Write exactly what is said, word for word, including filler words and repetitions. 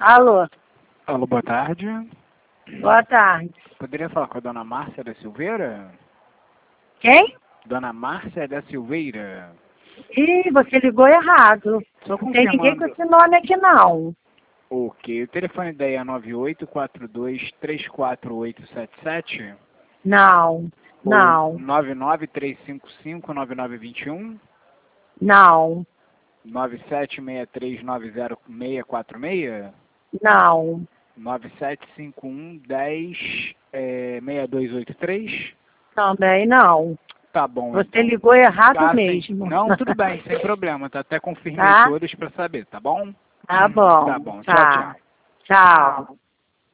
Alô, Alô, boa tarde. boa tarde. Poderia falar com a dona Márcia da Silveira? Quem? Dona Márcia da Silveira. Ih, você ligou errado. Só Não tem ninguém com confirmando. esse nome aqui, não. Ok, o telefone daí é nove oito quatro dois três quatro oito sete sete? Não, não, Ou nove nove três cinco cinco nove nove dois um? não, nove sete seis três nove zero seis quatro seis? não. nove sete cinco um um zero é, seis dois oito três? Também não. Tá bom, Você então. ligou errado Tá, sem... mesmo. Não, tudo bem, sem problema. Tá, até confirmei Tá? todos para saber, tá bom? Tá Tá bom. bom, tchau, Tá. tchau. Tchau.